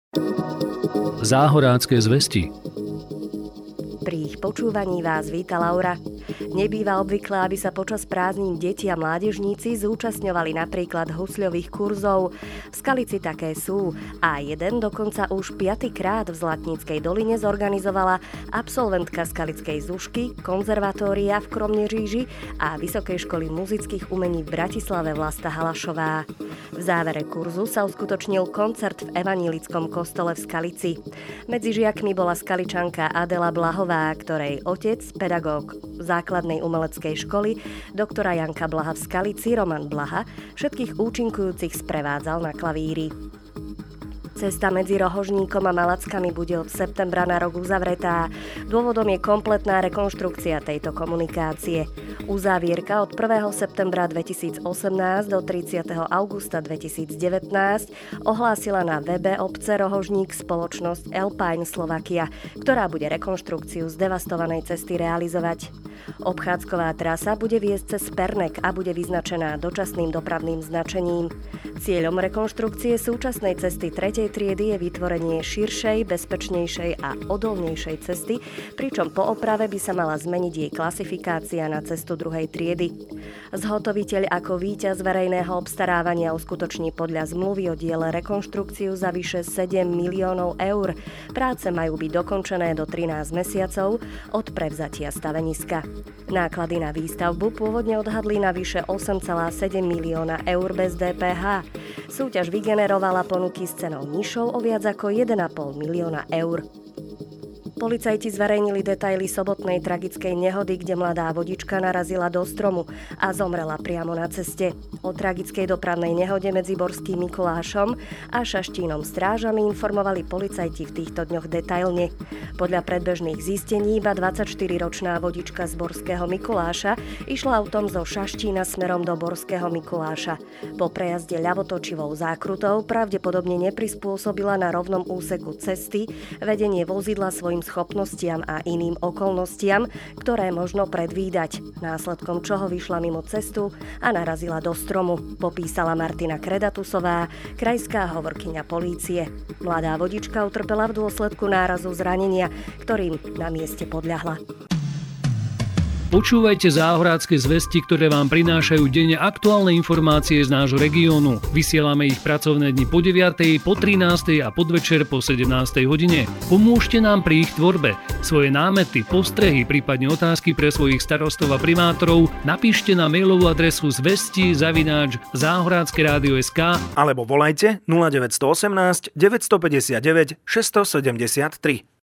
Záhorácké zvesti. Pri ich počúvaní vás víta Laura. Nebýva obvyklé, aby sa počas prázdnin deti a mládežníci zúčastňovali napríklad husľových kurzov. V Skalici také sú a jeden dokonca už 5. krát v Zlatníckej doline zorganizovala absolventka Skalickej Zušky, konzervatória v Kromneříži a Vysokej školy muzických umení v Bratislave Vlasta Halašová. V závere kurzu sa uskutočnil koncert v evanílickom kostole v Skalici. Medzi žiakmi bola Skaličanka Adela Blahová, ktorej otec, pedagóg základnej umeleckej školy, doktora Janka Blaha v Skalici, Roman Blaha, všetkých účinkujúcich sprevádzal na klavíri. Cesta medzi Rohožníkom a Malackami bude od septembra na rok uzavretá. Dôvodom je kompletná rekonštrukcia tejto komunikácie. Uzávierka od 1. septembra 2018 do 30. augusta 2019 ohlásila na webe obce Rohožník spoločnosť Alpine Slovakia, ktorá bude rekonštrukciu zdevastovanej cesty realizovať. Obchádzková trasa bude viesť cez Pernek a bude vyznačená dočasným dopravným značením. Cieľom rekonštrukcie súčasnej cesty 3. triedy je vytvorenie širšej, bezpečnejšej a odolnejšej cesty, pričom po oprave by sa mala zmeniť jej klasifikácia na cestu 2. triedy. Zhotoviteľ ako víťaz verejného obstarávania uskutoční podľa zmluvy o diele rekonštrukciu za vyše 7 miliónov eur. Práce majú byť dokončené do 13 mesiacov od prevzatia staveniska. Náklady na výstavbu pôvodne odhadli na vyše 8,7 milióna eur bez DPH. Súťaž vygenerovala ponuky s cenou nižšou o viac ako 1,5 milióna eur. Policajti zverejnili detaily sobotnej tragickej nehody, kde mladá vodička narazila do stromu a zomrela priamo na ceste. O tragickej dopravnej nehode medzi Borským Mikulášom a Šaštínom Strážami informovali policajti v týchto dňoch detailne. Podľa predbežných zistení iba 24-ročná vodička z Borského Mikuláša išla autom zo Šaštína smerom do Borského Mikuláša. Po prejazde ľavotočivou zákrutou pravdepodobne neprispôsobila na rovnom úseku cesty vedenie vozidla svojim schopnostiam a iným okolnostiam, ktoré možno predvídať, následkom čoho vyšla mimo cestu a narazila do stromu, popísala Martina Kredatusová, krajská hovorkyňa polície. Mladá vodička utrpela v dôsledku nárazu zranenia, ktorým na mieste podľahla. Počúvajte Záhorácké zvesti, ktoré vám prinášajú denne aktuálne informácie z nášho regiónu. Vysielame ich pracovné dni po 9., po 13. a podvečer po 17. hodine. Pomôžte nám pri ich tvorbe. Svoje námety, postrehy, prípadne otázky pre svojich starostov a primátorov napíšte na mailovú adresu zvesti@záhorackeradio.sk alebo volajte 0918 959 673.